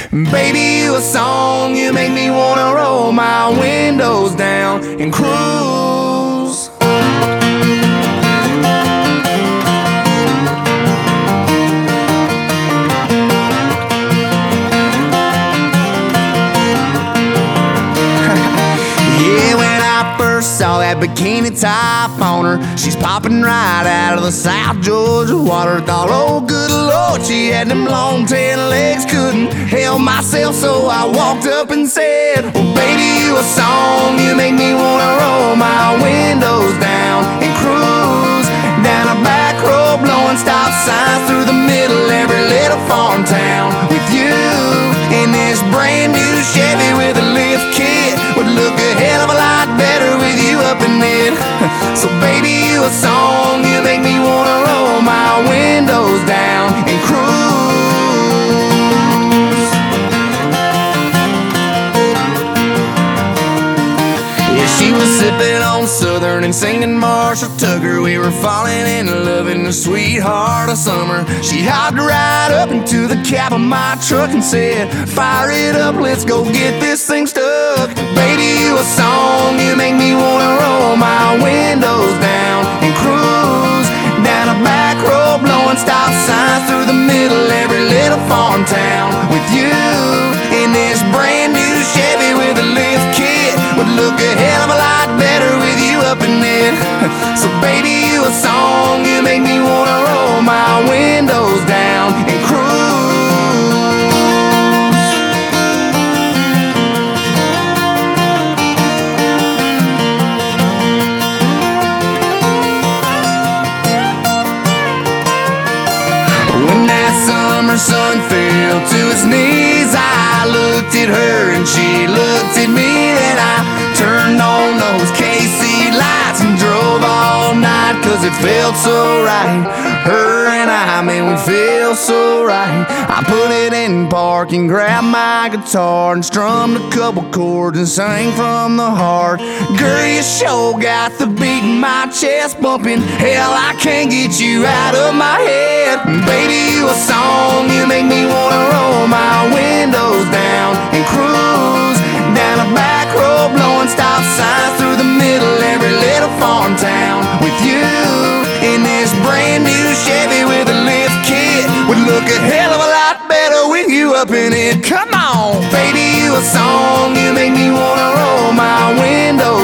Baby, you a song, you make me wanna roll my windows down and cruise. Yeah, when I first saw that bikini top on her, she's popping right out of the South Georgia water. Thought, oh good Lord, she had them long tan legs, couldn't help myself, so I walked up and said, well baby, you a song, you make me wanna roll my windows down and cruise down a back road, blowing stop signs through the middle every little farm town. With you in this brand new Chevy with a lift kit, would look a hell of a lot better with you up in it. So baby, you a song, you make me wanna roll my windows down and cruise. Yeah, she was sipping on Southern and singing Marshall Tucker. We were falling in love in the sweetheart of summer. She hopped right up into the cab of my truck and said, fire it up, let's go get this thing stuck. Baby, you a song, you make me wanna roll my windows down and cruise down a back road, blowing stop signs through the middle every little farm town. With you in this brand new Chevy with a lift kit, would look a hell of a lot better with you up in it. So baby, you a song, you make me wanna roll my windows down and cruise. When that summer sun fell to its knees, I looked at her and she looked at me. Then I turned on those KC lights and drove all night, cause it felt so right. Her and I, man, we feel so right. I put it in park and grabbed my guitar and strummed a couple chords and sang from the heart. Girl, you sure got the beat in my chest bumping. Hell, I can't get you out of my head. Baby, you a song, you make me wanna roll my windows down and cruise down a back road, blowing stop signs through the middle every little farm town. With you in this brand new Chevy with a lift kit, would look a hell of a lot better with you up in it. Come on, baby, you a song, you make me wanna roll my windows